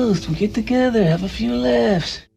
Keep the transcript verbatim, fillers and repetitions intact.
toast. We get together, have a few laughs.